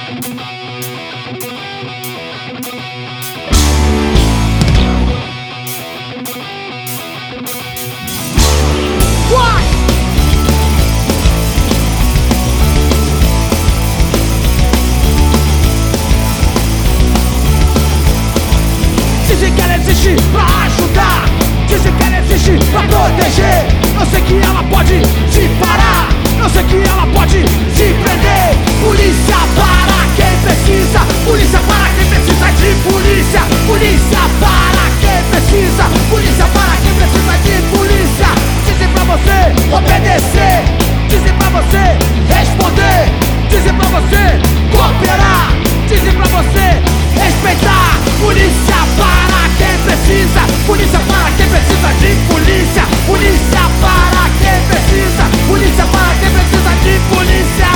Dizem que ela existe pra ajudar, dizem que ela existe pra proteger. Eu sei que ela pode te parar, eu sei que ela pode te prender. Polícia para quem precisa, polícia para quem precisa de polícia. Polícia para quem precisa, polícia para quem precisa de polícia. Dizem pra você obedecer, dizem pra você responder, dizem pra você cooperar, dizem pra você respeitar. Polícia para quem precisa, polícia para quem precisa de polícia. Polícia para quem precisa, polícia para quem precisa de polícia.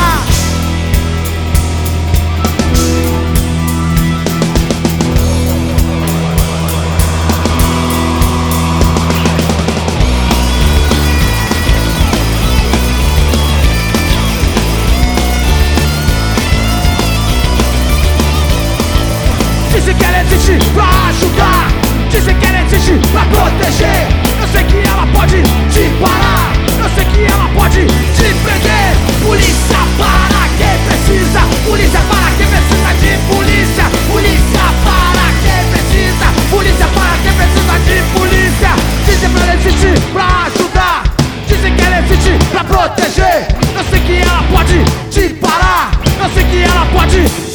Dizem que ela existe pra ajudar, dizem que ela existe pra proteger. Eu sei que ela pode te parar, eu sei que ela pode te prender. Polícia para quem precisa, polícia para quem precisa de polícia. Polícia para quem precisa, polícia para quem precisa de polícia. Dizem que ela existe pra ajudar, dizem que ela existe pra proteger. Eu sei que ela pode te parar, eu sei que ela pode